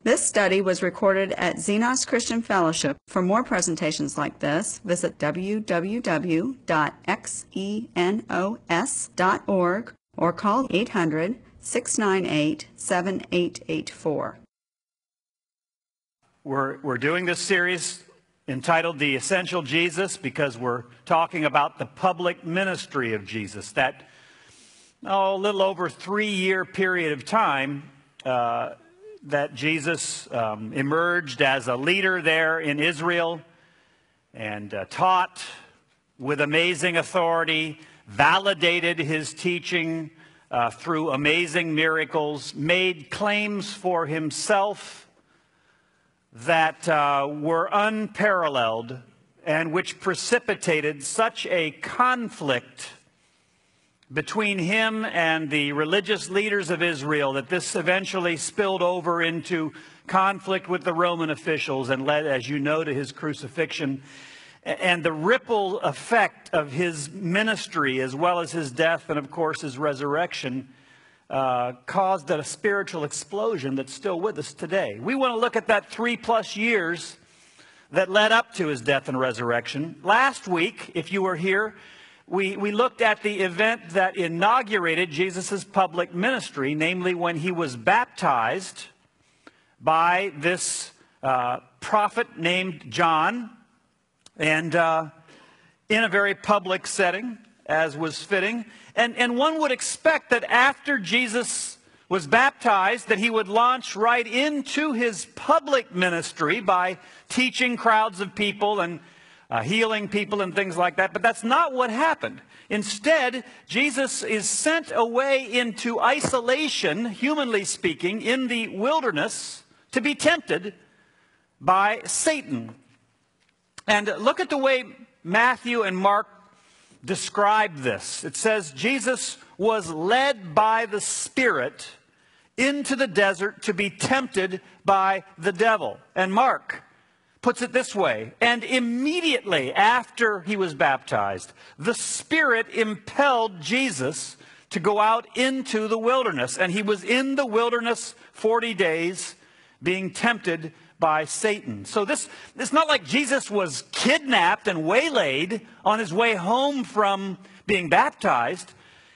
This study was recorded at Xenos Christian Fellowship. For more presentations like this, visit www.xenos.org or call 800-698-7884. We're doing this series entitled The Essential Jesus because we're talking about the public ministry of Jesus. That, a little over 3-year period of time that Jesus emerged as a leader there in Israel and taught with amazing authority, validated his teaching through amazing miracles, made claims for himself that were unparalleled and which precipitated such a conflict between him and the religious leaders of Israel that this eventually spilled over into conflict with the Roman officials and led, as you know, to his crucifixion. And the ripple effect of his ministry, as well as his death and, of course, his resurrection, caused a spiritual explosion that's still with us today. We want to look at that 3+ years that led up to his death and resurrection. Last week, if you were here, we looked at the event that inaugurated Jesus' public ministry, namely when he was baptized by this prophet named John, and in a very public setting, as was fitting. And one would expect that after Jesus was baptized, that he would launch right into his public ministry by teaching crowds of people and healing people and things like that. But that's not what happened. Instead, Jesus is sent away into isolation, humanly speaking, in the wilderness to be tempted by Satan. And look at the way Matthew and Mark describe this. It says, Jesus was led by the Spirit into the desert to be tempted by the devil. And Mark puts it this way: and immediately after he was baptized, the Spirit impelled Jesus to go out into the wilderness. And he was in the wilderness 40 days being tempted by Satan. So it's not like Jesus was kidnapped and waylaid on his way home from being baptized.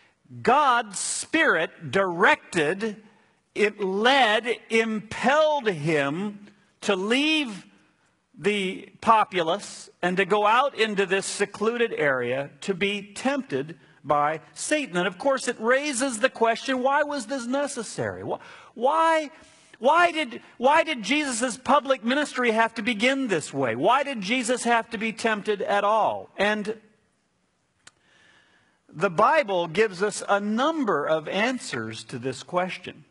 God's Spirit directed, it led, impelled him to leave the populace and to go out into this secluded area to be tempted by Satan. And of course it raises the question, why was this necessary? Why did Jesus' public ministry have to begin this way? Why did Jesus have to be tempted at all? And the Bible gives us a number of answers to this question.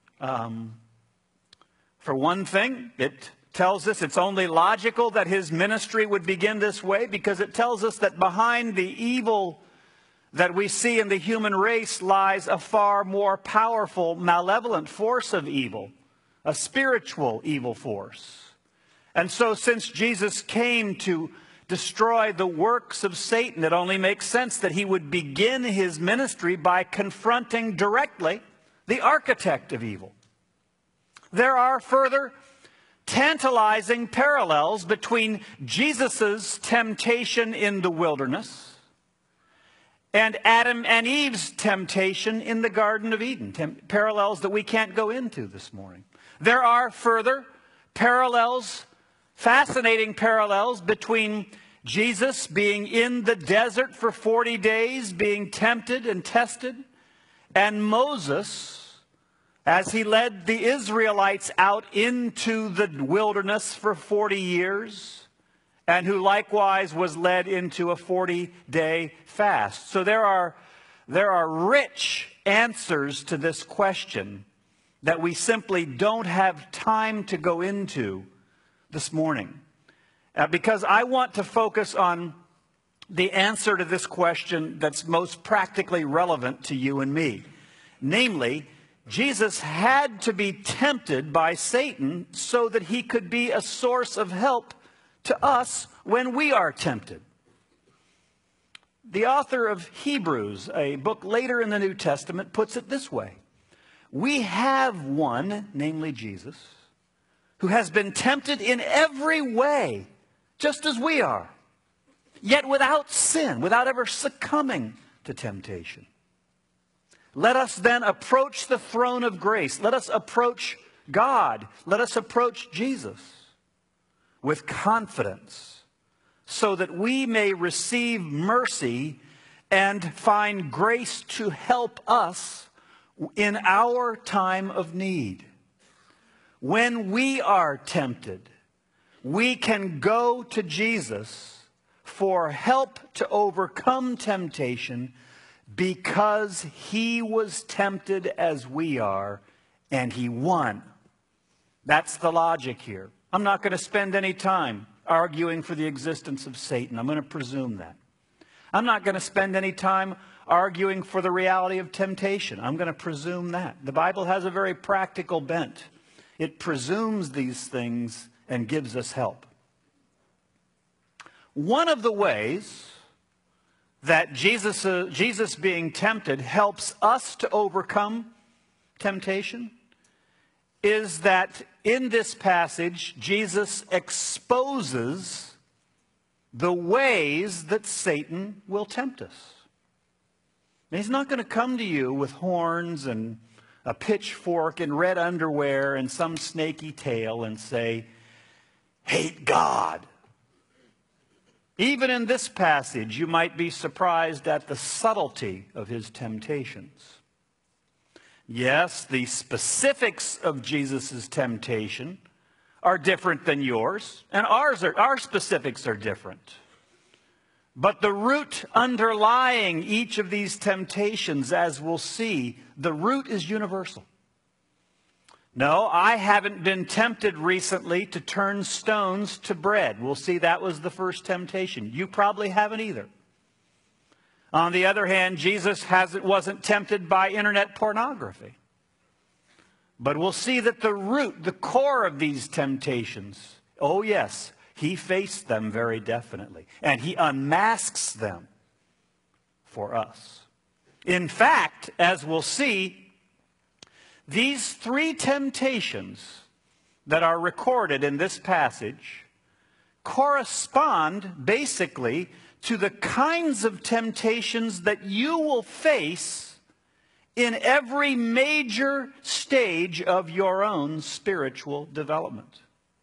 For one thing, it tells us it's only logical that his ministry would begin this way, because it tells us that behind the evil that we see in the human race lies a far more powerful, malevolent force of evil, a spiritual evil force. And so since Jesus came to destroy the works of Satan, it only makes sense that he would begin his ministry by confronting directly the architect of evil. There are further tantalizing parallels between Jesus' temptation in the wilderness and Adam and Eve's temptation in the Garden of Eden. Parallels that we can't go into this morning. There are further parallels, fascinating parallels between Jesus being in the desert for 40 days, being tempted and tested, and Moses, as he led the Israelites out into the wilderness for 40 years, and who likewise was led into a 40-day fast. So there are rich answers to this question that we simply don't have time to go into this morning. Because I want to focus on the answer to this question that's most practically relevant to you and me. Namely, Jesus had to be tempted by Satan so that he could be a source of help to us when we are tempted. The author of Hebrews, a book later in the New Testament, puts it this way: we have one, namely Jesus, who has been tempted in every way, just as we are, yet without sin, without ever succumbing to temptation. Let us then approach the throne of grace. Let us approach God. Let us approach Jesus with confidence so that we may receive mercy and find grace to help us in our time of need. When we are tempted, we can go to Jesus for help to overcome temptation because he was tempted as we are and he won. That's the logic here. I'm not going to spend any time arguing for the existence of Satan. I'm going to presume that. I'm not going to spend any time arguing for the reality of temptation. I'm going to presume that. The Bible has a very practical bent. It presumes these things and gives us help. One of the ways that Jesus being tempted helps us to overcome temptation is that in this passage, Jesus exposes the ways that Satan will tempt us. He's not going to come to you with horns and a pitchfork and red underwear and some snaky tail and say, hate God. Even in this passage, you might be surprised at the subtlety of his temptations. Yes, the specifics of Jesus' temptation are different than yours, and our specifics are different. But the root underlying each of these temptations, as we'll see, the root is universal. No, I haven't been tempted recently to turn stones to bread. We'll see that was the first temptation. You probably haven't either. On the other hand, Jesus wasn't tempted by internet pornography. But we'll see that the root, the core of these temptations, oh yes, he faced them very definitely. And he unmasks them for us. In fact, as we'll see, these three temptations that are recorded in this passage correspond basically to the kinds of temptations that you will face in every major stage of your own spiritual development.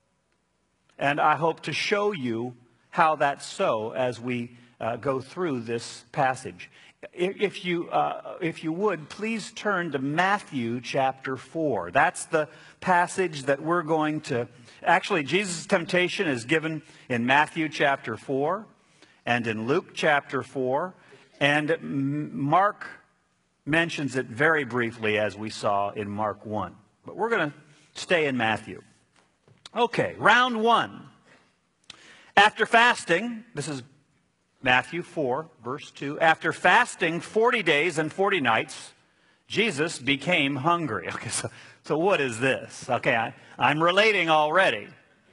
And I hope to show you how that's so as we go through this passage. If you would, please turn to Matthew chapter 4. That's the passage that we're going to... Actually, Jesus' temptation is given in Matthew chapter 4 and in Luke chapter 4. And Mark mentions it very briefly, as we saw in Mark 1. But we're going to stay in Matthew. Okay, round one. After fasting, this is Matthew 4, verse 2. After fasting 40 days and 40 nights, Jesus became hungry. Okay, so what is this? Okay, I'm relating already.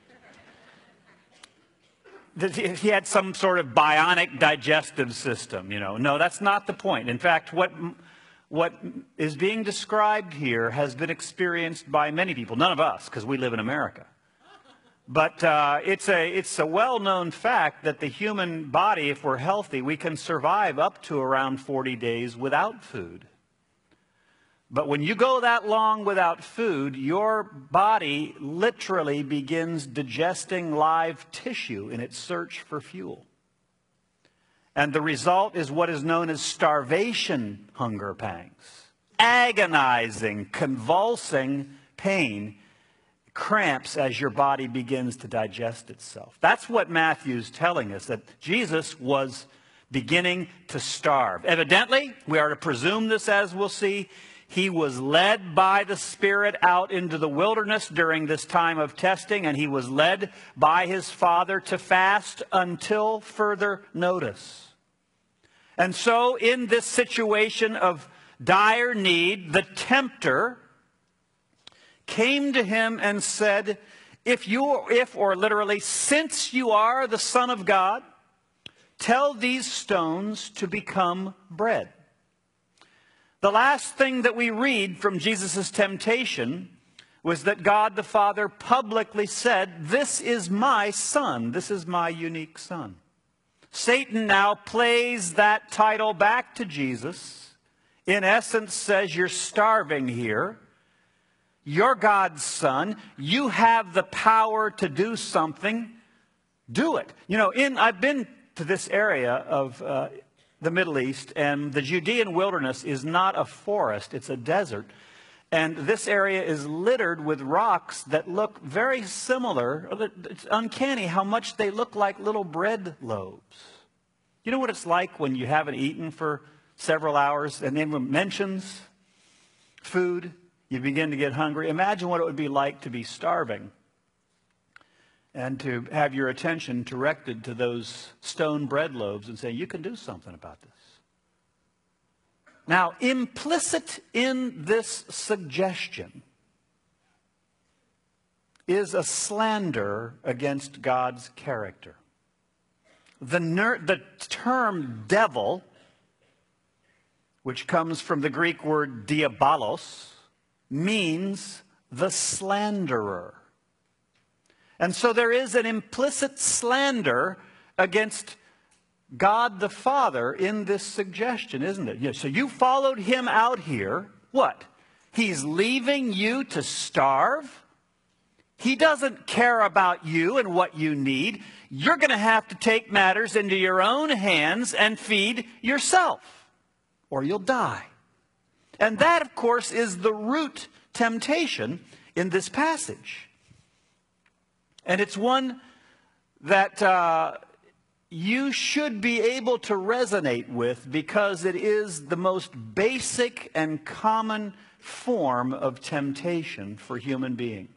He had some sort of bionic digestive system, you know. No, that's not the point. In fact, what is being described here has been experienced by many people. None of us, because we live in America. But it's a well-known fact that the human body, if we're healthy, we can survive up to around 40 days without food. But when you go that long without food, your body literally begins digesting live tissue in its search for fuel. And the result is what is known as starvation hunger pangs. Agonizing, convulsing pain, cramps as your body begins to digest itself. That's what Matthew's telling us, that Jesus was beginning to starve. Evidently, we are to presume this, as we'll see. He was led by the Spirit out into the wilderness during this time of testing, and he was led by his Father to fast until further notice. And so in this situation of dire need, the tempter came to him and said, or literally, since you are the Son of God, tell these stones to become bread. The last thing that we read from Jesus' temptation was that God the Father publicly said, "This is my son. This is my unique son." Satan now plays that title back to Jesus. In essence, says, "You're starving here. You're God's son. You have the power to do something. Do it." You know, I've been to this area of the Middle East, and the Judean wilderness is not a forest, it's a desert. And this area is littered with rocks that look very similar. It's uncanny how much they look like little bread loaves. You know what it's like when you haven't eaten for several hours, and then when it mentions food, you begin to get hungry? Imagine what it would be like to be starving and to have your attention directed to those stone bread loaves and say, "You can do something about this." Now, implicit in this suggestion is a slander against God's character. The term devil, which comes from the Greek word diabolos, means the slanderer. And so there is an implicit slander against God the Father in this suggestion, isn't it? Yeah, so you followed him out here. What? He's leaving you to starve? He doesn't care about you and what you need. You're going to have to take matters into your own hands and feed yourself, or you'll die. And that, of course, is the root temptation in this passage. And it's one that you should be able to resonate with, because it is the most basic and common form of temptation for human beings.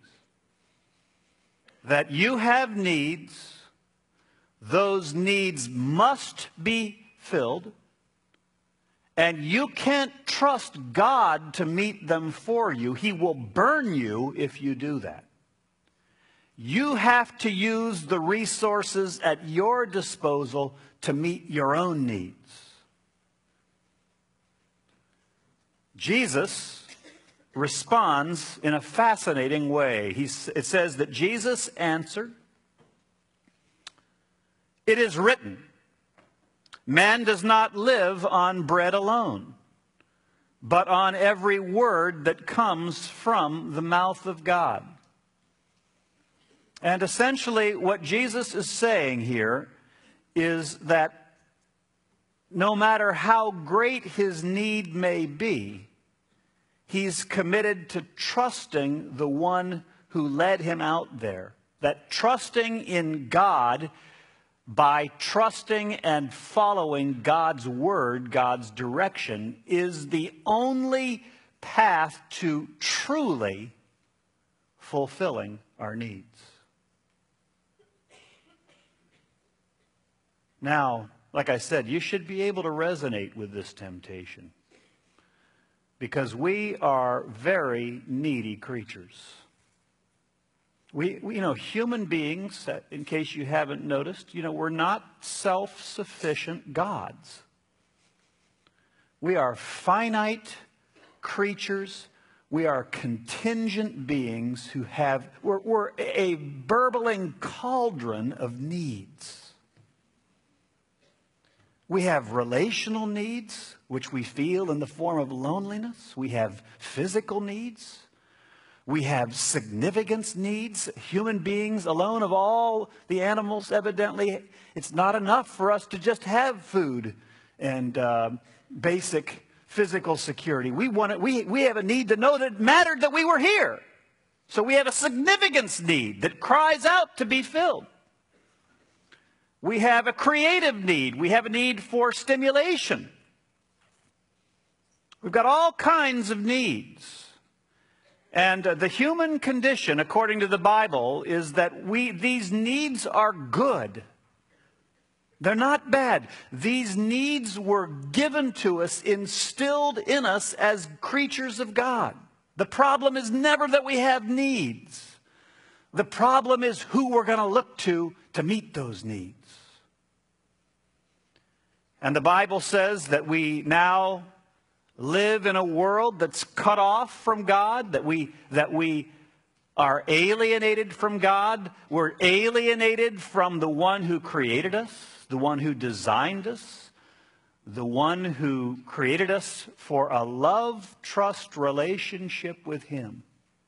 That you have needs, those needs must be filled, and you can't trust God to meet them for you. He will burn you if you do that. You have to use the resources at your disposal to meet your own needs. Jesus responds in a fascinating way. It says that Jesus answered, "It is written, man does not live on bread alone, but on every word that comes from the mouth of God." And essentially what Jesus is saying here is that no matter how great his need may be, he's committed to trusting the one who led him out there. That trusting in God by trusting and following God's word, God's direction, is the only path to truly fulfilling our needs. Now, like I said, you should be able to resonate with this temptation, because we are very needy creatures. We human beings, in case you haven't noticed, we're not self-sufficient gods. We are finite creatures. We are contingent beings who we're a burbling cauldron of needs. We have relational needs, which we feel in the form of loneliness. We have physical needs. We have significance needs. Human beings alone, of all the animals, evidently, it's not enough for us to just have food and basic physical security. We have a need to know that it mattered that we were here. So we have a significance need that cries out to be filled. We have a creative need. We have a need for stimulation. We've got all kinds of needs. And the human condition, according to the Bible, is that these needs are good. They're not bad. These needs were given to us, instilled in us as creatures of God. The problem is never that we have needs. The problem is who we're going to look to meet those needs. And the Bible says that we now live in a world that's cut off from God, that we are alienated from God. We're alienated from the one who created us, the one who designed us, the one who created us for a love-trust relationship with him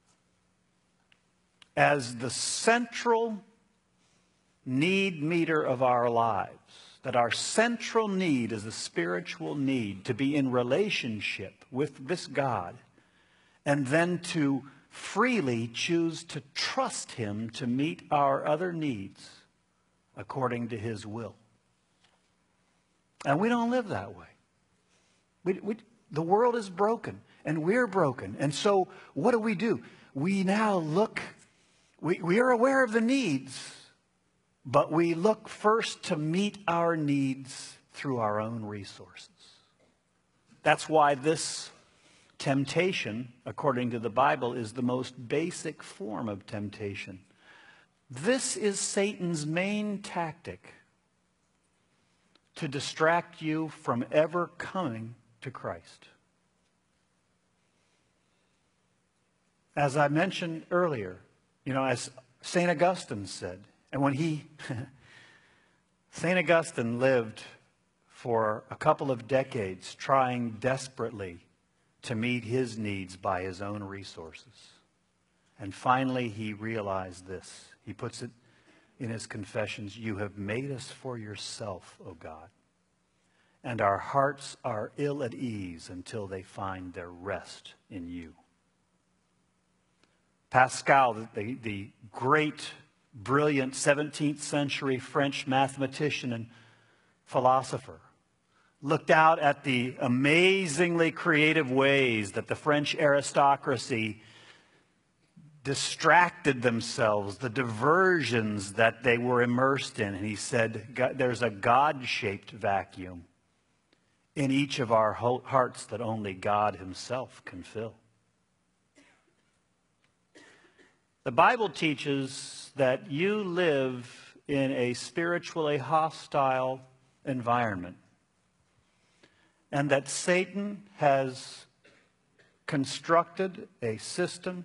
as the central need meter of our lives. That our central need is a spiritual need to be in relationship with this God, and then to freely choose to trust him to meet our other needs according to his will. And we don't live that way. The world is broken, and we're broken. And so what do? We now look, we are aware of the needs, but we look first to meet our needs through our own resources. That's why this temptation, according to the Bible, is the most basic form of temptation. This is Satan's main tactic to distract you from ever coming to Christ. As I mentioned earlier, as St. Augustine said, and when St. Augustine lived for a couple of decades trying desperately to meet his needs by his own resources. And finally he realized this. He puts it in his Confessions, "You have made us for yourself, O God, and our hearts are ill at ease until they find their rest in you." Pascal, the great, brilliant 17th century French mathematician and philosopher, looked out at the amazingly creative ways that the French aristocracy distracted themselves, the diversions that they were immersed in. And he said, there's a God-shaped vacuum in each of our hearts that only God himself can fill. The Bible teaches that you live in a spiritually hostile environment, and that Satan has constructed a system,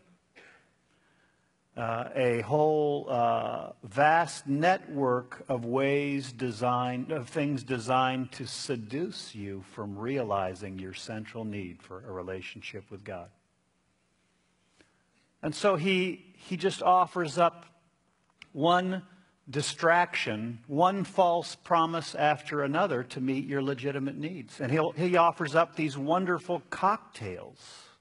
a whole vast network of things designed to seduce you from realizing your central need for a relationship with God. And so he just offers up one distraction, one false promise after another to meet your legitimate needs. And he offers up these wonderful cocktails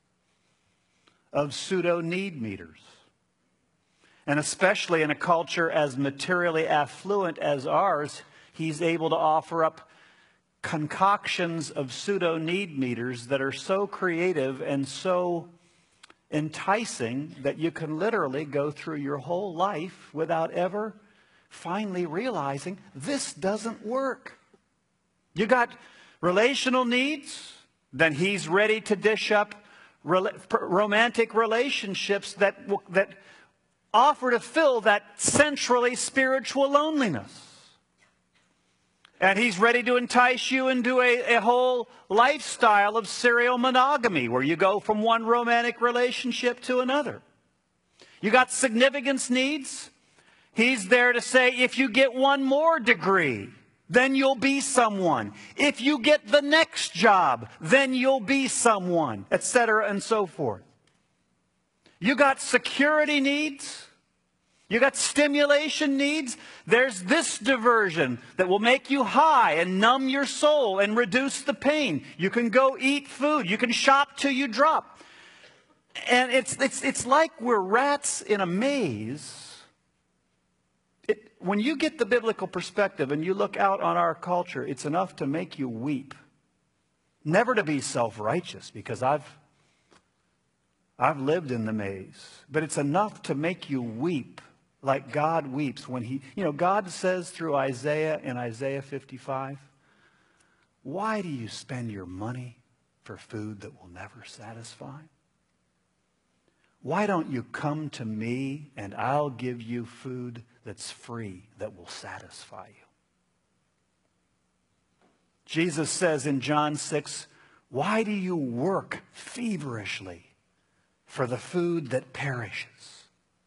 of pseudo-need meters. And especially in a culture as materially affluent as ours, he's able to offer up concoctions of pseudo-need meters that are so creative and so enticing that you can literally go through your whole life without ever finally realizing this doesn't work. You got relational needs, then he's ready to dish up romantic relationships that offer to fill that centrally spiritual loneliness. And he's ready to entice you into a whole lifestyle of serial monogamy, where you go from one romantic relationship to another. You got significance needs. He's there to say, if you get one more degree, then you'll be someone. If you get the next job, then you'll be someone, etc. and so forth. You got security needs. You got stimulation needs. There's this diversion that will make you high and numb your soul and reduce the pain. You can go eat food. You can shop till you drop. And it's like we're rats in a maze. When you get the biblical perspective and you look out on our culture, it's enough to make you weep. Never to be self-righteous, because I've lived in the maze. But it's enough to make you weep like God weeps when God says through Isaiah in Isaiah 55, why do you spend your money for food that will never satisfy? Why don't you come to me and I'll give you food that's free that will satisfy you? Jesus says in John 6, why do you work feverishly for the food that perishes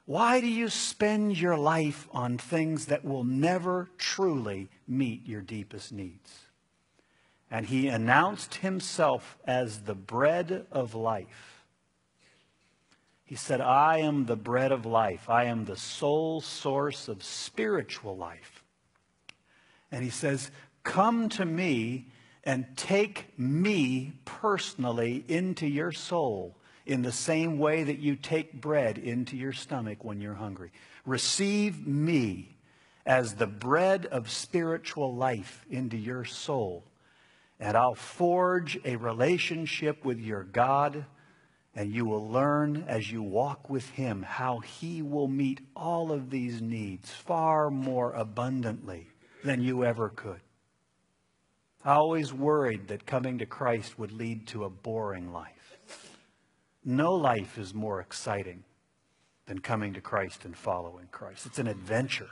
Why do you spend your life on things that will never truly meet your deepest needs? And he announced himself as the bread of life. He said, I am the bread of life. I am the sole source of spiritual life. And he says, come to me and take me personally into your soul in the same way that you take bread into your stomach when you're hungry. Receive me as the bread of spiritual life into your soul. And I'll forge a relationship with your God, and you will learn as you walk with him how he will meet all of these needs far more abundantly than you ever could. I always worried that coming to Christ would lead to a boring life. No life is more exciting than coming to Christ and following Christ. It's an adventure.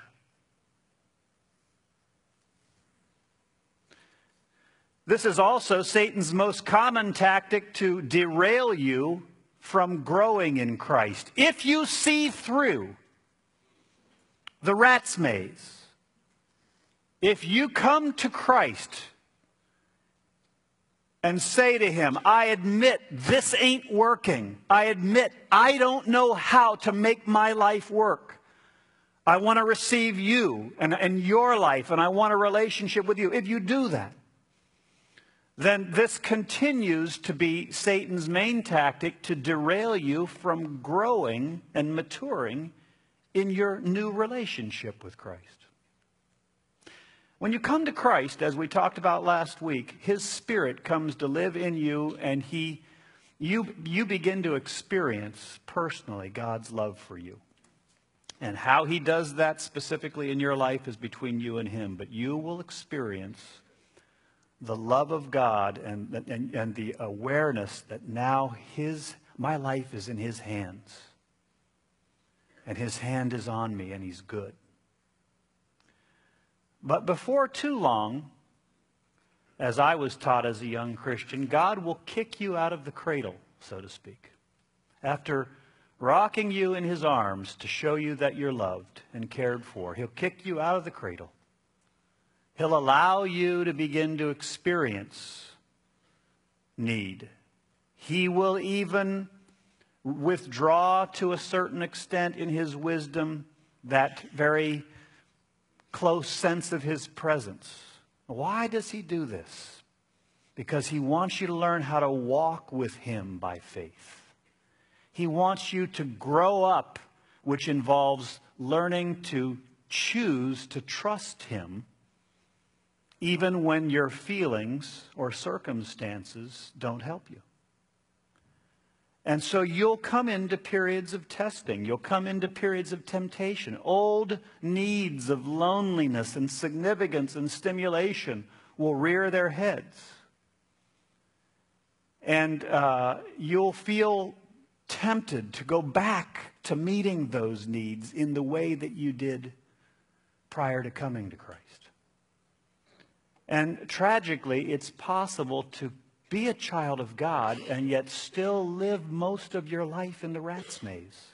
This is also Satan's most common tactic to derail you from growing in Christ. If you see through the rat's maze, if you come to Christ and say to him, I admit this ain't working. I admit I don't know how to make my life work. I want to receive you and your life, and I want a relationship with you. If you do that, then this continues to be Satan's main tactic to derail you from growing and maturing in your new relationship with Christ. When you come to Christ, as we talked about last week, his Spirit comes to live in you, and you begin to experience personally God's love for you. And how he does that specifically in your life is between you and him. But you will experience the love of God and the awareness that now my life is in his hands. And his hand is on me, and he's good. But before too long, as I was taught as a young Christian, God will kick you out of the cradle, so to speak. After rocking you in his arms to show you that you're loved and cared for, he'll kick you out of the cradle. He'll allow you to begin to experience need. He will even withdraw to a certain extent in his wisdom that very close sense of his presence. Why does he do this? Because he wants you to learn how to walk with him by faith. He wants you to grow up, which involves learning to choose to trust him even when your feelings or circumstances don't help you. And so you'll come into periods of testing. You'll come into periods of temptation. Old needs of loneliness and significance and stimulation will rear their heads. And you'll feel tempted to go back to meeting those needs in the way that you did prior to coming to Christ. And tragically, it's possible to be a child of God and yet still live most of your life in the rat's maze.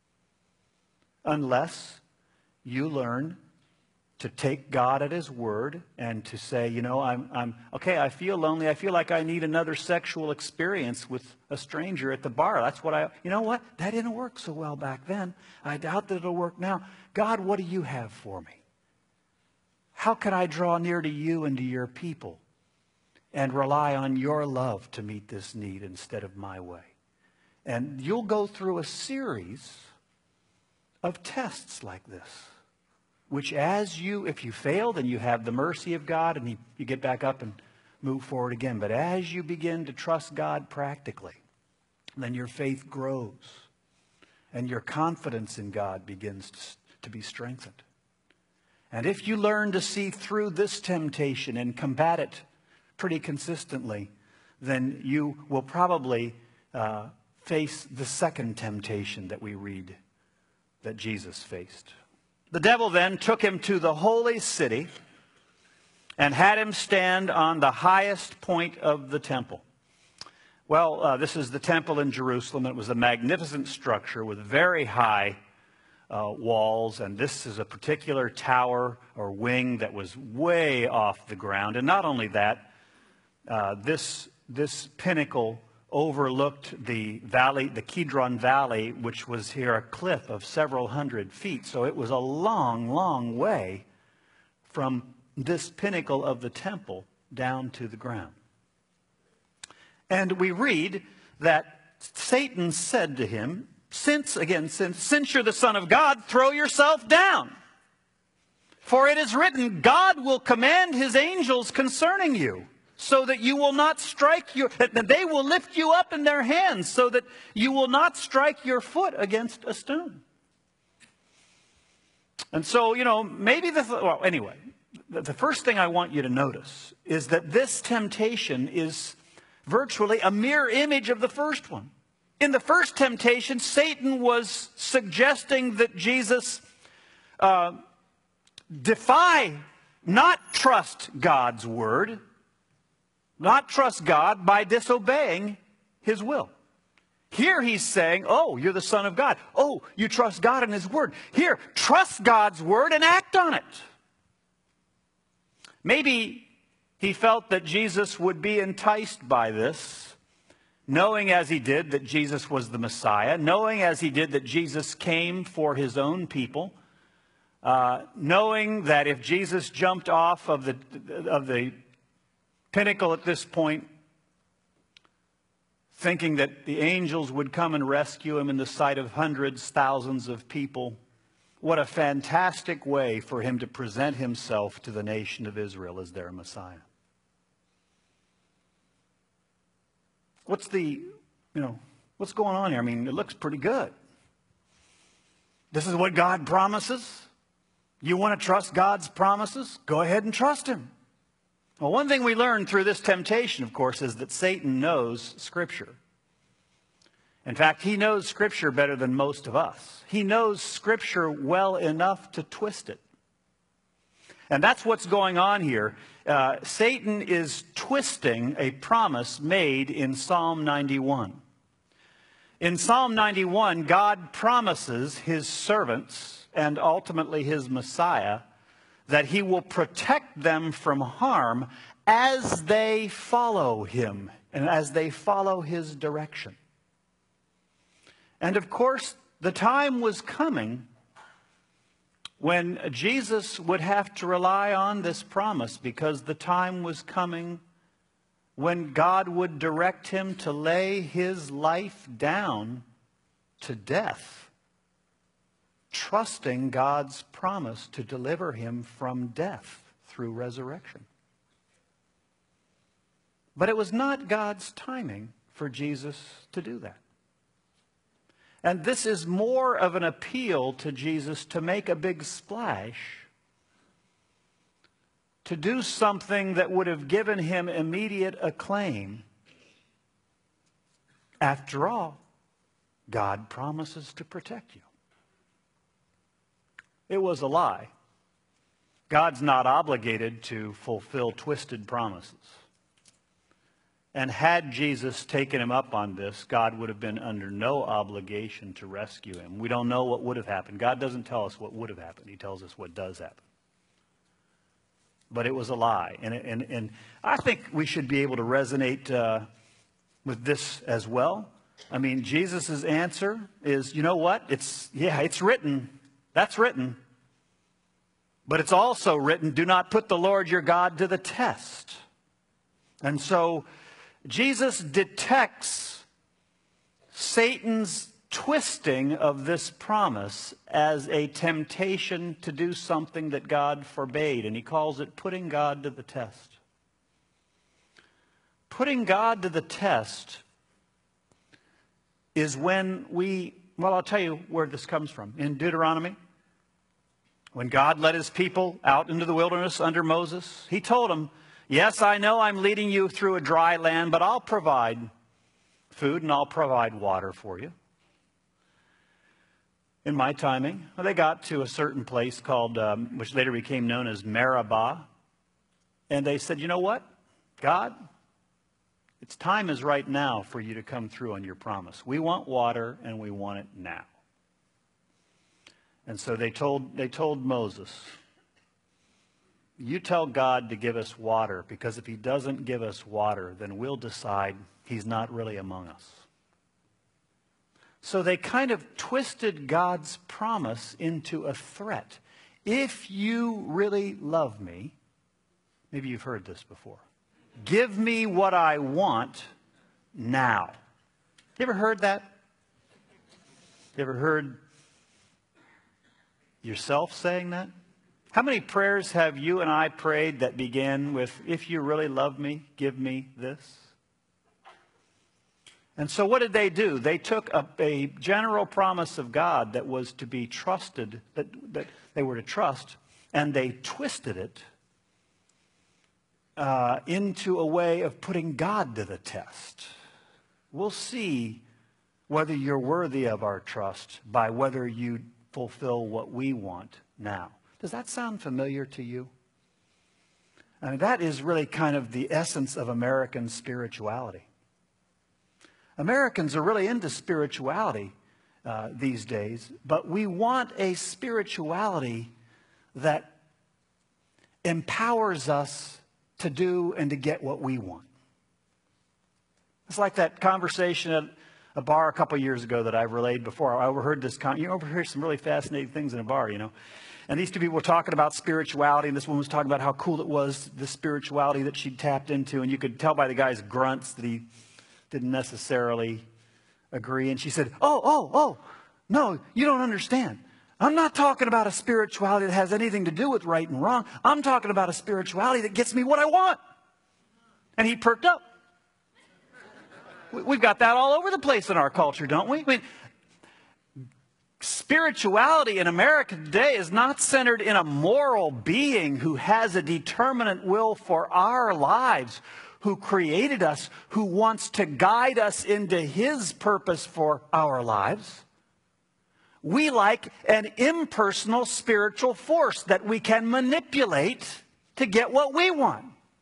Unless you learn to take God at his word and to say, you know, I'm okay, I feel lonely. I feel like I need another sexual experience with a stranger at the bar. That's what you know what? That didn't work so well back then. I doubt that it'll work now. God, what do you have for me? How can I draw near to you and to your people and rely on your love to meet this need instead of my way? And you'll go through a series of tests like this, which if you fail, then you have the mercy of God and you get back up and move forward again. But as you begin to trust God practically, then your faith grows and your confidence in God begins to be strengthened. And if you learn to see through this temptation and combat it pretty consistently, then you will probably face the second temptation that we read that Jesus faced. The devil then took him to the holy city and had him stand on the highest point of the temple. Well, this is the temple in Jerusalem. It was a magnificent structure with very high walls, and this is a particular tower or wing that was way off the ground. And not only that, this pinnacle overlooked the valley, the Kidron Valley, which was here a cliff of several hundred feet. So it was a long, long way from this pinnacle of the temple down to the ground. And we read that Satan said to him, since you're the Son of God, throw yourself down. For it is written, God will command his angels concerning you, so that you will not strike that they will lift you up in their hands, so that you will not strike your foot against a stone. And so, maybe the first thing I want you to notice is that this temptation is virtually a mirror image of the first one. In the first temptation, Satan was suggesting that Jesus not trust God's word, not trust God by disobeying his will. Here he's saying, oh, you're the Son of God. Oh, you trust God and his word. Here, trust God's word and act on it. Maybe he felt that Jesus would be enticed by this, knowing as he did that Jesus was the Messiah, knowing as he did that Jesus came for his own people, knowing that if Jesus jumped off of the pinnacle at this point, thinking that the angels would come and rescue him in the sight of hundreds, thousands of people, what a fantastic way for him to present himself to the nation of Israel as their Messiah. What's going on here? I mean, it looks pretty good. This is what God promises. You want to trust God's promises? Go ahead and trust him. Well, one thing we learn through this temptation, of course, is that Satan knows Scripture. In fact, he knows Scripture better than most of us. He knows Scripture well enough to twist it. And that's what's going on here. Satan is twisting a promise made in Psalm 91. In Psalm 91, God promises his servants and ultimately his Messiah that he will protect them from harm as they follow him and as they follow his direction. And of course, the time was coming when Jesus would have to rely on this promise, because the time was coming when God would direct him to lay his life down to death, trusting God's promise to deliver him from death through resurrection. But it was not God's timing for Jesus to do that. And this is more of an appeal to Jesus to make a big splash, to do something that would have given him immediate acclaim. After all, God promises to protect you. It was a lie. God's not obligated to fulfill twisted promises. And had Jesus taken him up on this, God would have been under no obligation to rescue him. We don't know what would have happened. God doesn't tell us what would have happened. He tells us what does happen. But it was a lie. And I think we should be able to resonate with this as well. I mean, Jesus' answer is, you know what? It's written. That's written. But it's also written, do not put the Lord your God to the test. And so Jesus detects Satan's twisting of this promise as a temptation to do something that God forbade, and he calls it putting God to the test. Putting God to the test is when I'll tell you where this comes from. In Deuteronomy, when God led his people out into the wilderness under Moses, he told them, yes, I know I'm leading you through a dry land, but I'll provide food and I'll provide water for you. In my timing, they got to a certain place called, which later became known as Meribah. And they said, you know what, God, its time is right now for you to come through on your promise. We want water and we want it now. And so they told Moses, you tell God to give us water, because if he doesn't give us water, then we'll decide he's not really among us. So they kind of twisted God's promise into a threat. If you really love me, maybe you've heard this before, give me what I want now. You ever heard that? You ever heard yourself saying that? How many prayers have you and I prayed that began with, if you really love me, give me this? And so what did they do? They took a general promise of God that was to be trusted, that they were to trust, and they twisted it into a way of putting God to the test. We'll see whether you're worthy of our trust by whether you fulfill what we want now. Does that sound familiar to you? I mean, that is really kind of the essence of American spirituality. Americans are really into spirituality these days, but we want a spirituality that empowers us to do and to get what we want. It's like that conversation at a bar a couple years ago that I've relayed before. I overheard this. You overhear some really fascinating things in a bar, you know. And these two people were talking about spirituality, and this woman was talking about how cool it was, the spirituality that she'd tapped into. And you could tell by the guy's grunts that he didn't necessarily agree. And she said, oh, no, you don't understand. I'm not talking about a spirituality that has anything to do with right and wrong. I'm talking about a spirituality that gets me what I want. And he perked up. We've got that all over the place in our culture, don't we? I mean, spirituality in America today is not centered in a moral being who has a determinate will for our lives, who created us, who wants to guide us into his purpose for our lives. We like an impersonal spiritual force that we can manipulate to get what we want.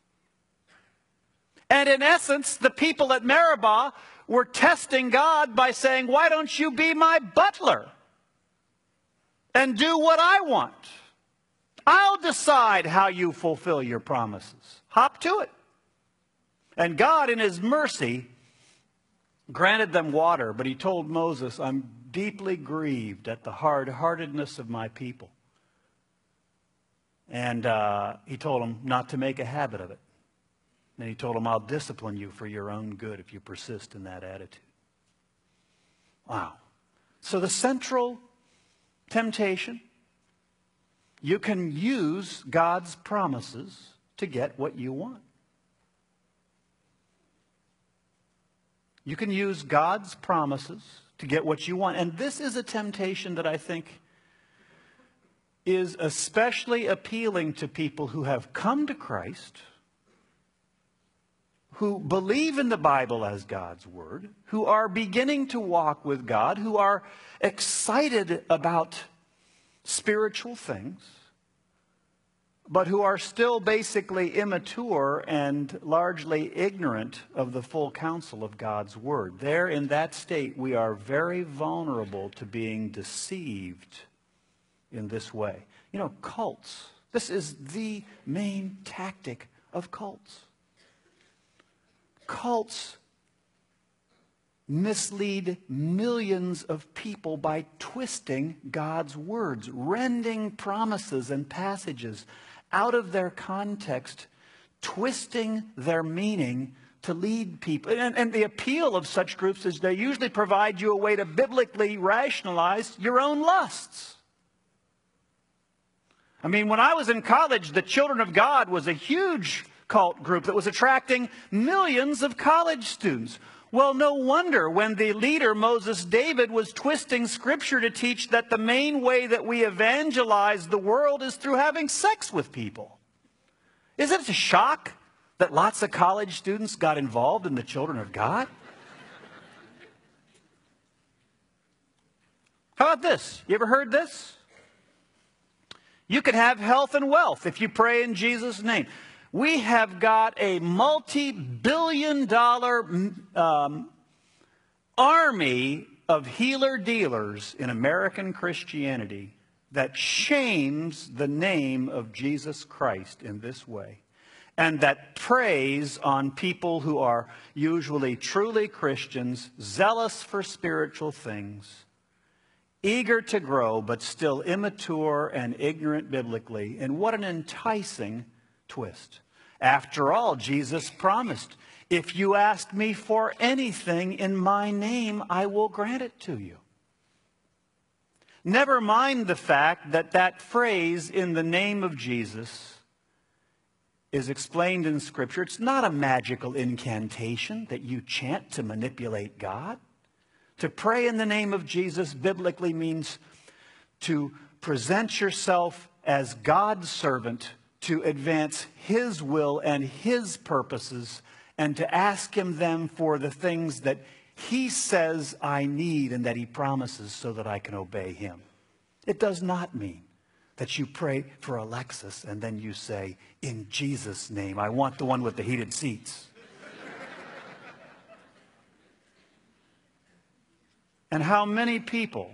And in essence, the people at Meribah were testing God by saying, why don't you be my butler and do what I want? I'll decide how you fulfill your promises. Hop to it. And God, in his mercy, granted them water, but he told Moses, I'm deeply grieved at the hard-heartedness of my people. And he told them not to make a habit of it. And he told them, I'll discipline you for your own good if you persist in that attitude. Wow. So the central temptation, you can use God's promises to get what you want. You can use God's promises to get what you want. And this is a temptation that I think is especially appealing to people who have come to Christ, who believe in the Bible as God's Word, who are beginning to walk with God, who are excited about spiritual things, but who are still basically immature and largely ignorant of the full counsel of God's Word. There, in that state, we are very vulnerable to being deceived in this way. You know, cults. This is the main tactic of cults. Cults mislead millions of people by twisting God's words, rending promises and passages out of their context, twisting their meaning to lead people. And the appeal of such groups is they usually provide you a way to biblically rationalize your own lusts. I mean, when I was in college, the Children of God was a huge cult group that was attracting millions of college students. Well, no wonder when the leader, Moses David, was twisting Scripture to teach that the main way that we evangelize the world is through having sex with people. Is it a shock that lots of college students got involved in the Children of God? How about this? You ever heard this? You can have health and wealth if you pray in Jesus' name. We have got a multi-billion-dollar army of healer-dealers in American Christianity that shames the name of Jesus Christ in this way, and that preys on people who are usually truly Christians, zealous for spiritual things, eager to grow, but still immature and ignorant biblically. And what an enticing twist. After all, Jesus promised, if you ask me for anything in my name, I will grant it to you. Never mind the fact that that phrase, in the name of Jesus, is explained in Scripture. It's not a magical incantation that you chant to manipulate God. To pray in the name of Jesus biblically means to present yourself as God's servant to advance His will and His purposes, and to ask Him then for the things that He says I need and that He promises so that I can obey Him. It does not mean that you pray for Alexis and then you say, in Jesus' name, I want the one with the heated seats. And how many people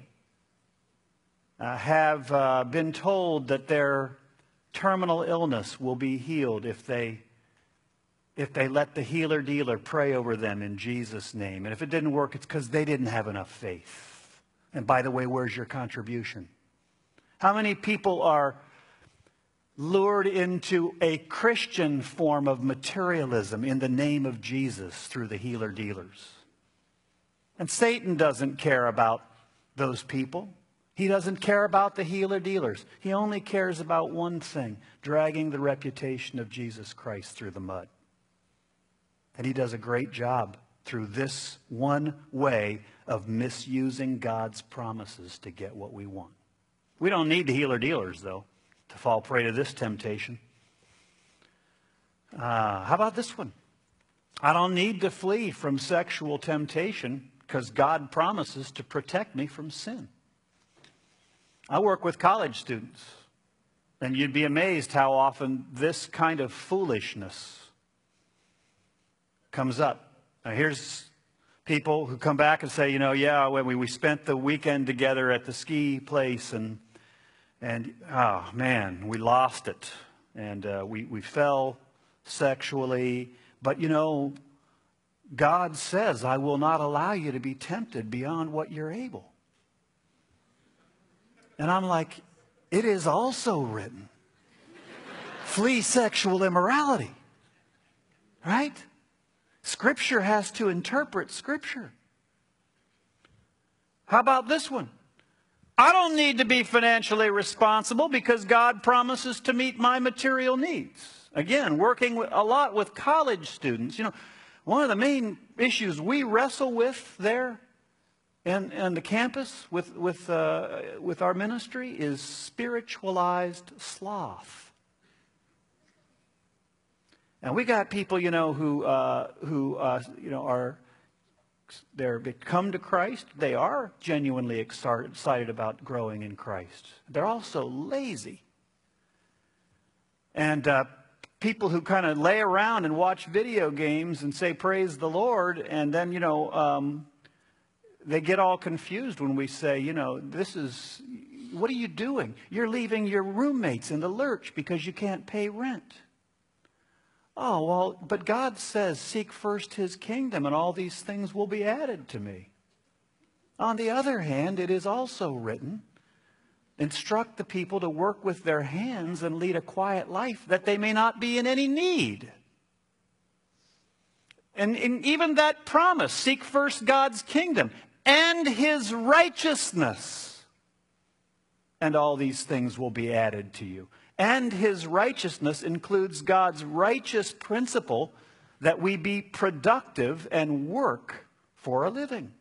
have been told that their terminal illness will be healed if they let the healer dealer pray over them in Jesus' name. And if it didn't work, it's because they didn't have enough faith. And by the way, where's your contribution? How many people are lured into a Christian form of materialism in the name of Jesus through the healer dealers? And Satan doesn't care about those people. He doesn't care about the healer dealers. He only cares about one thing, dragging the reputation of Jesus Christ through the mud. And he does a great job through this one way of misusing God's promises to get what we want. We don't need the healer dealers, though, to fall prey to this temptation. How about this one? I don't need to flee from sexual temptation because God promises to protect me from sin. I work with college students, and you'd be amazed how often this kind of foolishness comes up. Now, here's people who come back and say, you know, yeah, when we spent the weekend together at the ski place, and oh man, we lost it, and we fell sexually, but you know, God says, I will not allow you to be tempted beyond what you're able. And I'm like, it is also written, flee sexual immorality, right? Scripture has to interpret Scripture. How about this one? I don't need to be financially responsible because God promises to meet my material needs. Again, working a lot with college students. You know, one of the main issues we wrestle with there and the campus with our ministry is spiritualized sloth. And we got people, you know, who you know, are they come to Christ. They are genuinely excited about growing in Christ. They're also lazy. And people who kind of lay around and watch video games and say, praise the Lord, and then, you know, they get all confused when we say, you know, what are you doing? You're leaving your roommates in the lurch because you can't pay rent. Oh, well, but God says, seek first His kingdom and all these things will be added to me. On the other hand, it is also written, instruct the people to work with their hands and lead a quiet life that they may not be in any need. And even that promise, seek first God's kingdom and His righteousness, and all these things will be added to you. And His righteousness includes God's righteous principle that we be productive and work for a living.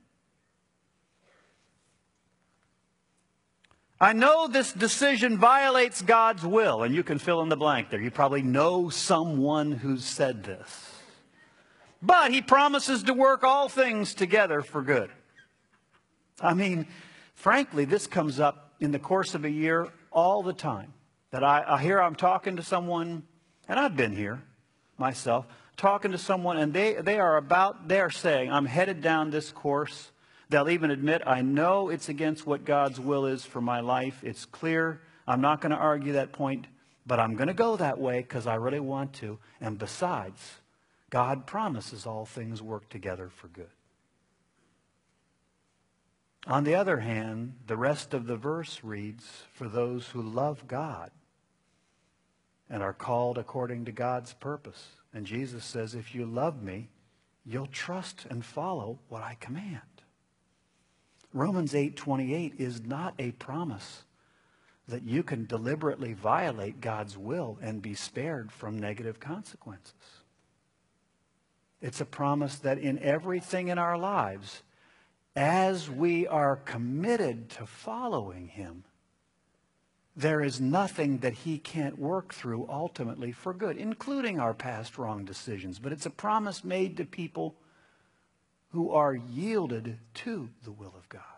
I know this decision violates God's will, and you can fill in the blank there. You probably know someone who's said this. But He promises to work all things together for good. I mean, frankly, this comes up in the course of a year all the time. That I'm talking to someone, and I've been here myself, talking to someone, and they are saying, I'm headed down this course They'll even admit, I know it's against what God's will is for my life. It's clear. I'm not going to argue that point, but I'm going to go that way because I really want to. And besides, God promises all things work together for good. On the other hand, the rest of the verse reads, for those who love God and are called according to God's purpose. And Jesus says, if you love me, you'll trust and follow what I command. Romans 8:28 is not a promise that you can deliberately violate God's will and be spared from negative consequences. It's a promise that in everything in our lives, as we are committed to following him, there is nothing that he can't work through ultimately for good, including our past wrong decisions. But it's a promise made to people who are yielded to the will of God.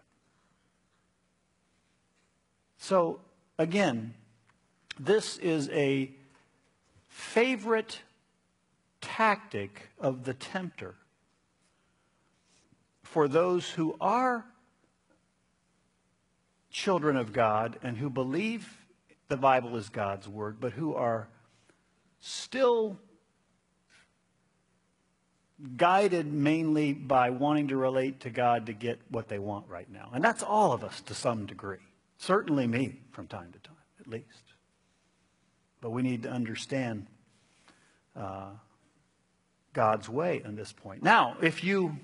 So, again, this is a favorite tactic of the tempter for those who are children of God and who believe the Bible is God's word, but who are still guided mainly by wanting to relate to God to get what they want right now. And that's all of us to some degree. Certainly me from time to time, at least. But we need to understand God's way on this point. Now, if you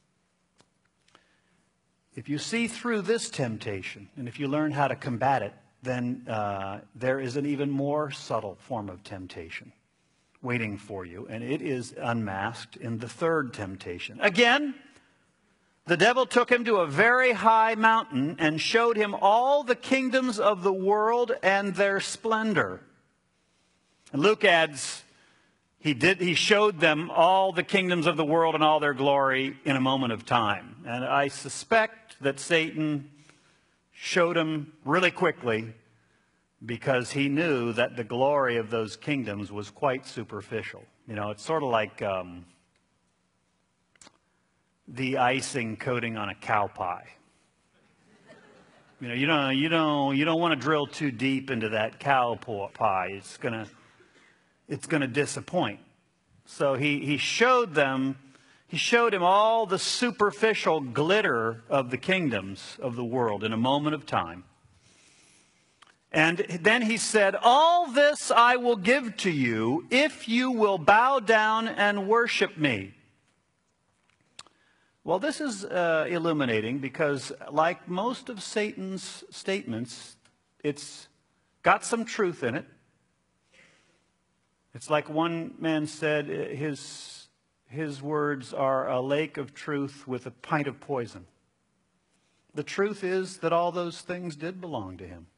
see through this temptation, and if you learn how to combat it, then there is an even more subtle form of temptation waiting for you, and it is unmasked in the third temptation. Again, the devil took him to a very high mountain and showed him all the kingdoms of the world and their splendor. And Luke adds, he showed them all the kingdoms of the world and all their glory in a moment of time. And I suspect that Satan showed him really quickly because he knew that the glory of those kingdoms was quite superficial. You know, it's sort of like the icing coating on a cow pie. You know, you don't want to drill too deep into that cow pie. It's gonna disappoint. So he showed him all the superficial glitter of the kingdoms of the world in a moment of time. And then he said, all this I will give to you if you will bow down and worship me. Well, this is illuminating because like most of Satan's statements, it's got some truth in it. It's like one man said, his words are a lake of truth with a pint of poison. The truth is that all those things did belong to him.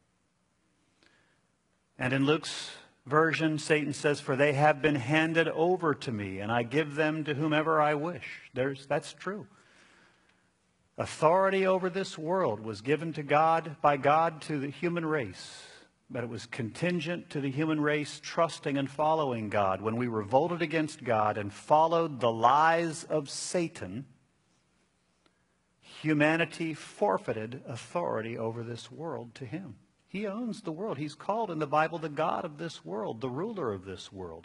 And in Luke's version, Satan says, for they have been handed over to me, and I give them to whomever I wish. That's true. Authority over this world was given to God, by God to the human race. But it was contingent to the human race trusting and following God. When we revolted against God and followed the lies of Satan, humanity forfeited authority over this world to him. He owns the world. He's called in the Bible the God of this world, the ruler of this world.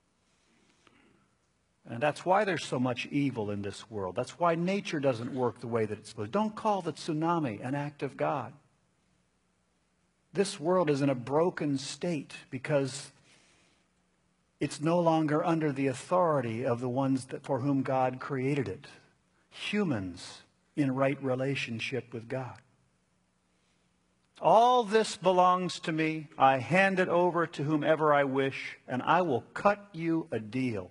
And that's why there's so much evil in this world. That's why nature doesn't work the way that it's supposed to. Don't call the tsunami an act of God. This world is in a broken state because it's no longer under the authority of the ones for whom God created it. Humans in right relationship with God. All this belongs to me. I hand it over to whomever I wish, and I will cut you a deal.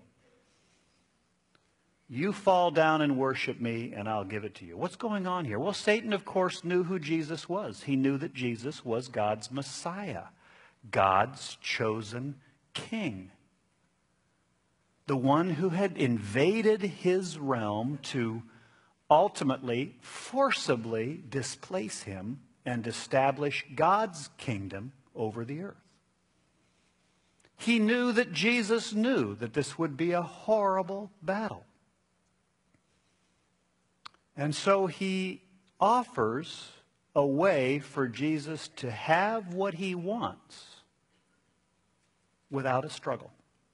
You fall down and worship me, and I'll give it to you. What's going on here? Well, Satan, of course, knew who Jesus was. He knew that Jesus was God's Messiah, God's chosen king. The one who had invaded his realm to ultimately, forcibly displace him and establish God's kingdom over the earth. He knew that Jesus knew that this would be a horrible battle. And so he offers a way for Jesus to have what he wants without a struggle.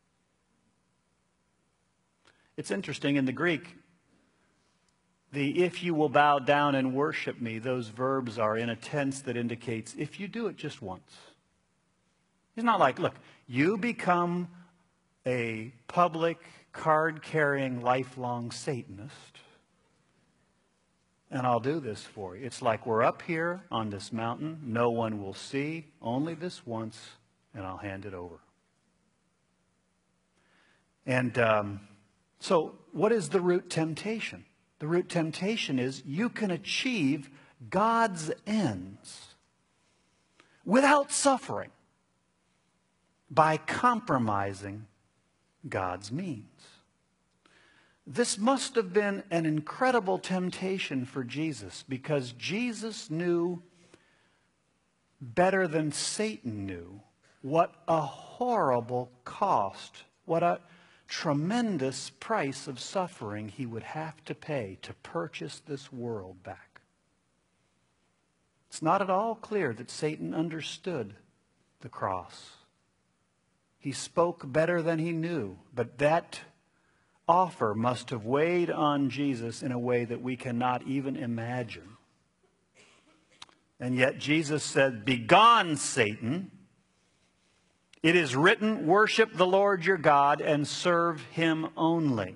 It's interesting, in the Greek, the "if you will bow down and worship me," those verbs are in a tense that indicates if you do it just once. It's not like, look, you become a public, card-carrying, lifelong Satanist, and I'll do this for you. It's like we're up here on this mountain. No one will see, only this once, and I'll hand it over. And so what is the root temptation? The root temptation is you can achieve God's ends without suffering by compromising God's means. This must have been an incredible temptation for Jesus, because Jesus knew better than Satan knew what a horrible cost, what a tremendous price of suffering he would have to pay to purchase this world back. It's not at all clear that Satan understood the cross. He spoke better than he knew, but that offer must have weighed on Jesus in a way that we cannot even imagine. And yet Jesus said, "Begone, Satan. It is written, worship the Lord your God and serve him only."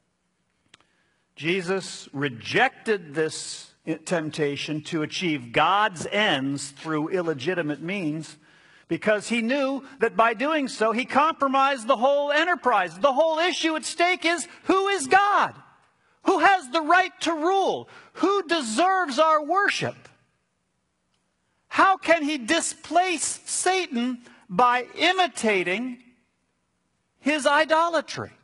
Jesus rejected this temptation to achieve God's ends through illegitimate means, because he knew that by doing so, he compromised the whole enterprise. The whole issue at stake is, who is God? Who has the right to rule? Who deserves our worship? How can he displace Satan by imitating his idolatry?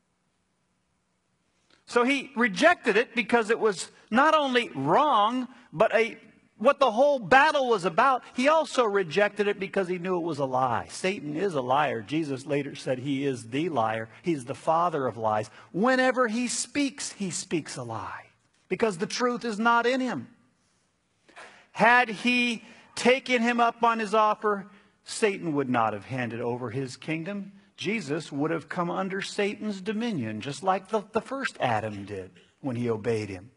So he rejected it because it was not only wrong, but what the whole battle was about. He also rejected it because he knew it was a lie. Satan is a liar. Jesus later said he is the liar. He's the father of lies. Whenever he speaks a lie, because the truth is not in him. Had he taken him up on his offer, Satan would not have handed over his kingdom. Jesus would have come under Satan's dominion, just like the first Adam did when he obeyed him.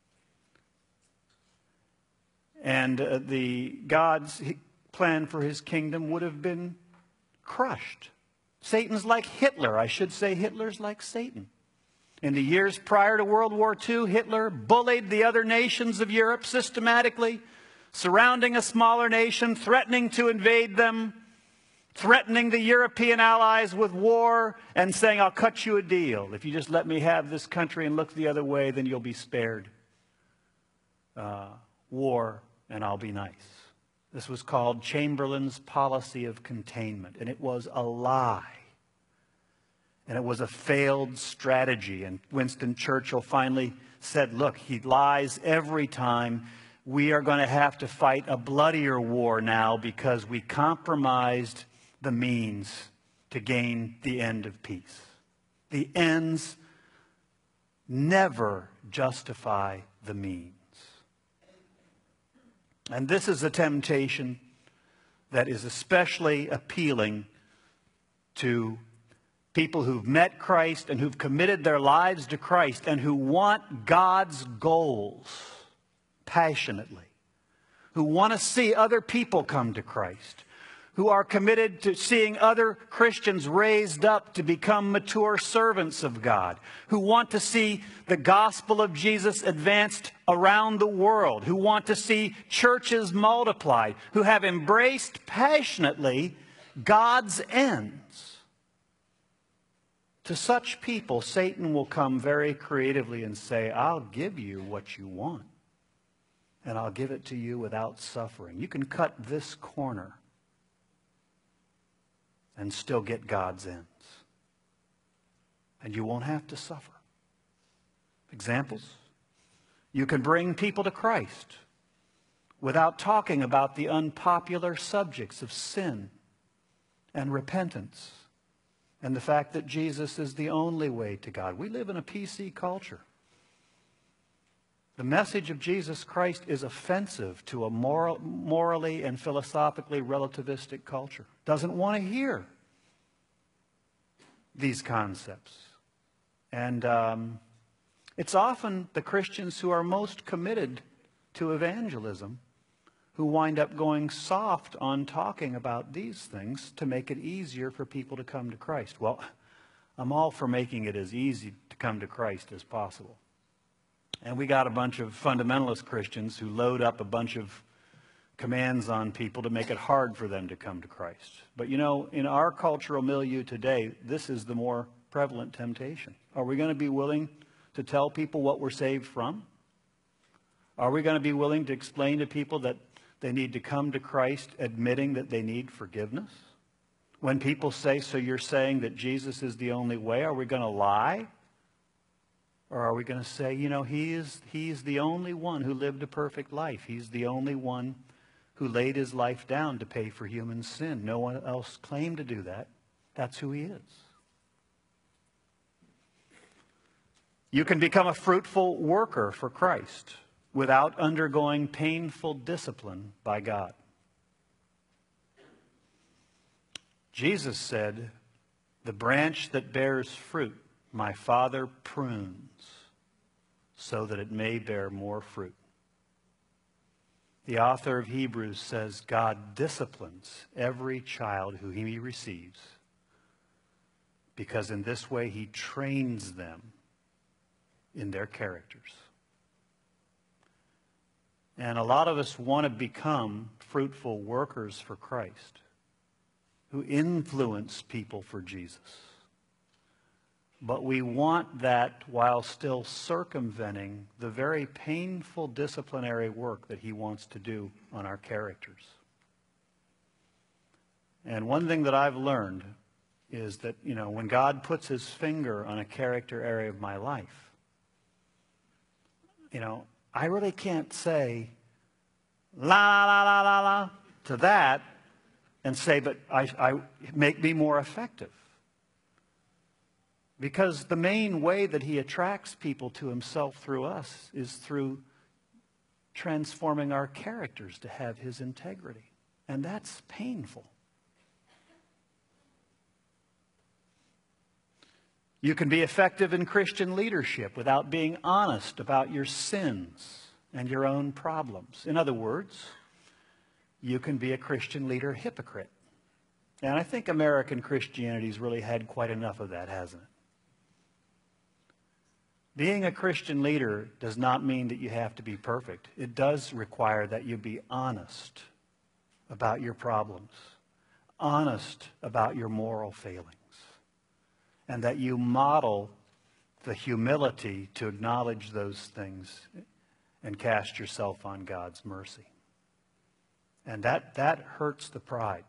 And God's plan for his kingdom would have been crushed. Satan's like Hitler. I should say Hitler's like Satan. In the years prior to World War II, Hitler bullied the other nations of Europe systematically, surrounding a smaller nation, threatening to invade them, threatening the European allies with war, and saying, "I'll cut you a deal. If you just let me have this country and look the other way, then you'll be spared war, and I'll be nice." This was called Chamberlain's policy of containment, and it was a lie. And it was a failed strategy. And Winston Churchill finally said, "Look, he lies every time. We are going to have to fight a bloodier war now because we compromised the means to gain the end of peace." The ends never justify the means. And this is a temptation that is especially appealing to people who've met Christ and who've committed their lives to Christ and who want God's goals passionately, who want to see other people come to Christ, who are committed to seeing other Christians raised up to become mature servants of God, who want to see the gospel of Jesus advanced around the world, who want to see churches multiplied, who have embraced passionately God's ends. To such people, Satan will come very creatively and say, "I'll give you what you want, and I'll give it to you without suffering. You can cut this corner and still get God's ends. And you won't have to suffer." Examples: you can bring people to Christ without talking about the unpopular subjects of sin and repentance and the fact that Jesus is the only way to God. We live in a PC culture. The message of Jesus Christ is offensive to a morally and philosophically relativistic culture. Doesn't want to hear these concepts. And it's often the Christians who are most committed to evangelism who wind up going soft on talking about these things to make it easier for people to come to Christ. Well, I'm all for making it as easy to come to Christ as possible. And we got a bunch of fundamentalist Christians who load up a bunch of commands on people to make it hard for them to come to Christ. But you know, in our cultural milieu today, this is the more prevalent temptation. Are we going to be willing to tell people what we're saved from? Are we going to be willing to explain to people that they need to come to Christ admitting that they need forgiveness? When people say, so you're saying that Jesus is the only way, are we going to lie? Or are we going to say, you know, he's the only one who lived a perfect life. He's the only one who laid his life down to pay for human sin. No one else claimed to do that. That's who he is. You can become a fruitful worker for Christ without undergoing painful discipline by God. Jesus said, the branch that bears fruit, my Father prunes so that it may bear more fruit. The author of Hebrews says God disciplines every child who he receives because in this way he trains them in their characters. And a lot of us want to become fruitful workers for Christ who influence people for Jesus. But we want that while still circumventing the very painful disciplinary work that he wants to do on our characters. And one thing that I've learned is that, you know, when God puts his finger on a character area of my life, you know, I really can't say la la la la la to that and say, but I make me more effective. Because the main way that he attracts people to himself through us is through transforming our characters to have his integrity. And that's painful. You can be effective in Christian leadership without being honest about your sins and your own problems. In other words, you can be a Christian leader hypocrite. And I think American Christianity's really had quite enough of that, hasn't it? Being a Christian leader does not mean that you have to be perfect. It does require that you be honest about your problems, honest about your moral failings, and that you model the humility to acknowledge those things and cast yourself on God's mercy. And that hurts the pride.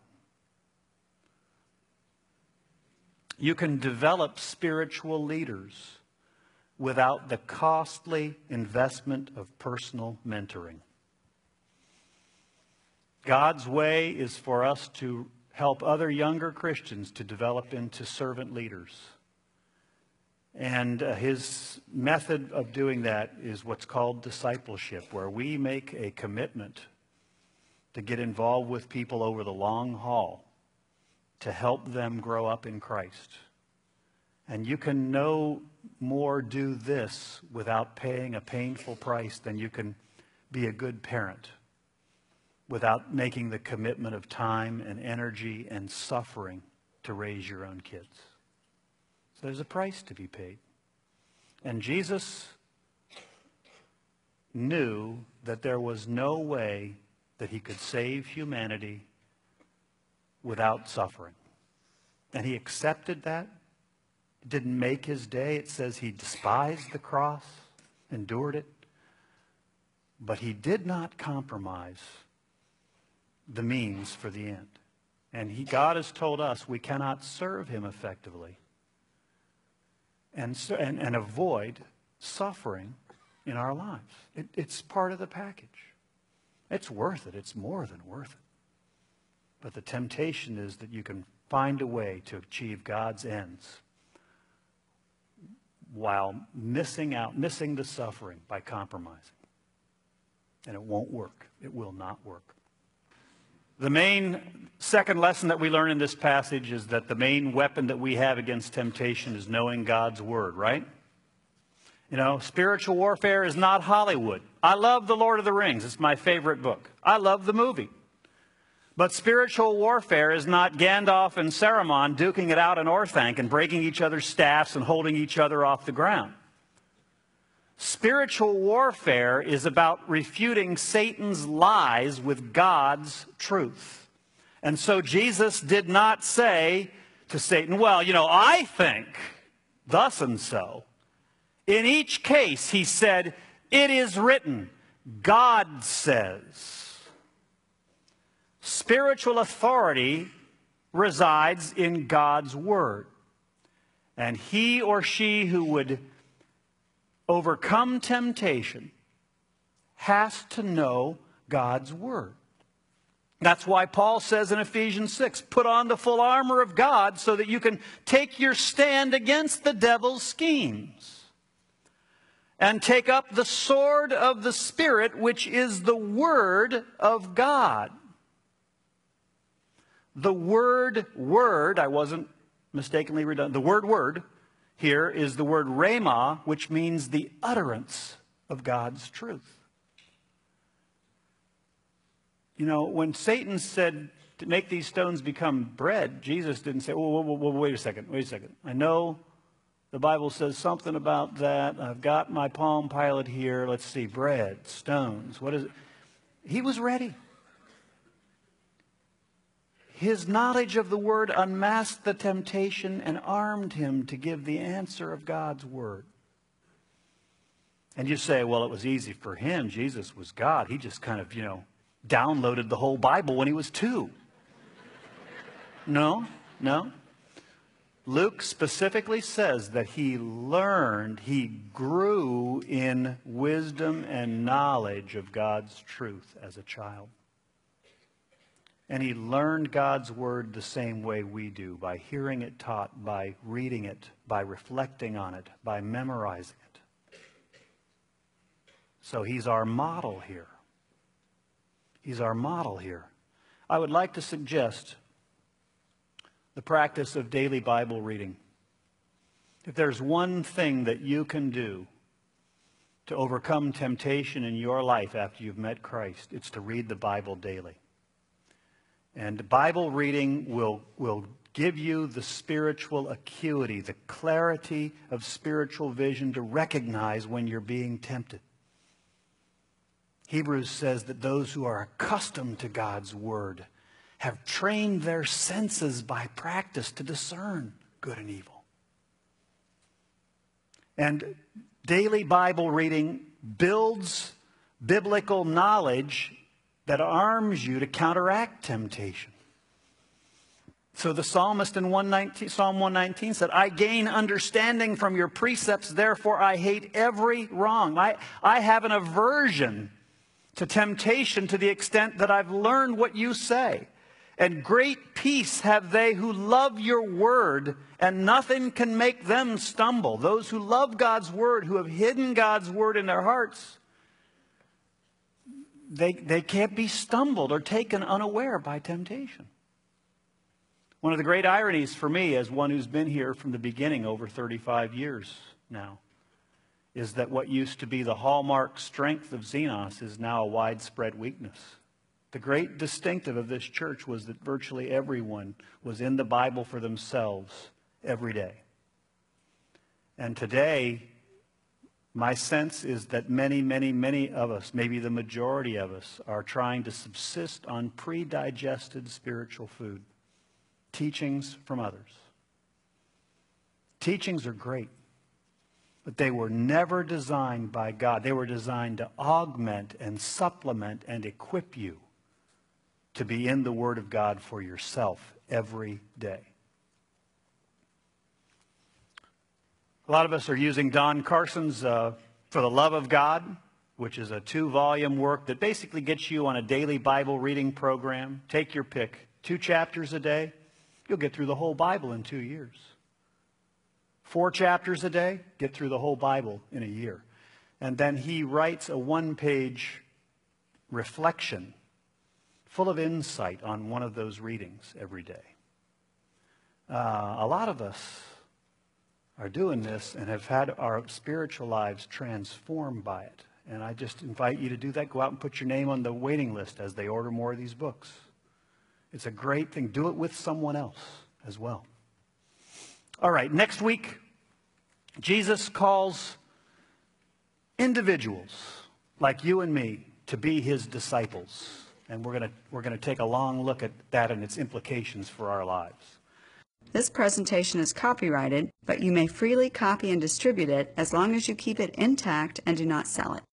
You can develop spiritual leaders without the costly investment of personal mentoring. God's way is for us to help other younger Christians to develop into servant leaders. And his method of doing that is what's called discipleship, where we make a commitment to get involved with people over the long haul to help them grow up in Christ. And you can no more do this without paying a painful price than you can be a good parent without making the commitment of time and energy and suffering to raise your own kids. So there's a price to be paid. And Jesus knew that there was no way that he could save humanity without suffering. And he accepted that. It didn't make his day. It says he despised the cross, endured it. But he did not compromise the means for the end. And God has told us we cannot serve him effectively and avoid suffering in our lives. It's part of the package. It's worth it. It's more than worth it. But the temptation is that you can find a way to achieve God's ends while missing the suffering by compromising. And it won't work. It will not work. The main second lesson that we learn in this passage is that the main weapon that we have against temptation is knowing God's Word, right? You know, spiritual warfare is not Hollywood. I love The Lord of the Rings. It's my favorite book. I love the movie. But spiritual warfare is not Gandalf and Saruman duking it out in Orthanc and breaking each other's staffs and holding each other off the ground. Spiritual warfare is about refuting Satan's lies with God's truth. And so Jesus did not say to Satan, well, you know, I think thus and so. In each case, he said, it is written, God says. Spiritual authority resides in God's Word. And he or she who would overcome temptation has to know God's Word. That's why Paul says in Ephesians 6, put on the full armor of God so that you can take your stand against the devil's schemes. And take up the sword of the Spirit, which is the Word of God. The word, I wasn't mistakenly redundant. The word here is the word rhema, which means the utterance of God's truth. You know, when Satan said to make these stones become bread, Jesus didn't say, whoa, wait a second. I know the Bible says something about that. I've got my Palm Pilot here. Let's see, bread, stones. What is it? He was ready. His knowledge of the Word unmasked the temptation and armed him to give the answer of God's Word. And you say, well, it was easy for him. Jesus was God. He just kind of, downloaded the whole Bible when he was 2. No. Luke specifically says that he grew in wisdom and knowledge of God's truth as a child. And he learned God's Word the same way we do, by hearing it taught, by reading it, by reflecting on it, by memorizing it. So he's our model here. He's our model here. I would like to suggest the practice of daily Bible reading. If there's one thing that you can do to overcome temptation in your life after you've met Christ, it's to read the Bible daily. And Bible reading will give you the spiritual acuity, the clarity of spiritual vision to recognize when you're being tempted. Hebrews says that those who are accustomed to God's Word have trained their senses by practice to discern good and evil. And daily Bible reading builds biblical knowledge that arms you to counteract temptation. So the psalmist in Psalm 119 said, I gain understanding from your precepts, therefore I hate every wrong. I have an aversion to temptation to the extent that I've learned what you say. And great peace have they who love your word, and nothing can make them stumble. Those who love God's word, who have hidden God's word in their hearts, they can't be stumbled or taken unaware by temptation. One of the great ironies for me, as one who's been here from the beginning over 35 years now, is that what used to be the hallmark strength of Xenos is now a widespread weakness. The great distinctive of this church was that virtually everyone was in the Bible for themselves every day. And today, my sense is that many of us, maybe the majority of us, are trying to subsist on pre-digested spiritual food. Teachings from others. Teachings are great, but they were never designed by God. They were designed to augment and supplement and equip you to be in the Word of God for yourself every day. A lot of us are using Don Carson's For the Love of God, which is a 2-volume work that basically gets you on a daily Bible reading program. Take your pick. 2 chapters a day. You'll get through the whole Bible in 2 years. 4 chapters a day, get through the whole Bible in a year. And then he writes a 1-page reflection, full of insight on one of those readings every day. A lot of us are doing this and have had our spiritual lives transformed by it. And I just invite you to do that. Go out and put your name on the waiting list as they order more of these books. It's a great thing. Do it with someone else as well. All right, next week, Jesus calls individuals like you and me to be his disciples. And we're going to take a long look at that and its implications for our lives. This presentation is copyrighted, but you may freely copy and distribute it as long as you keep it intact and do not sell it.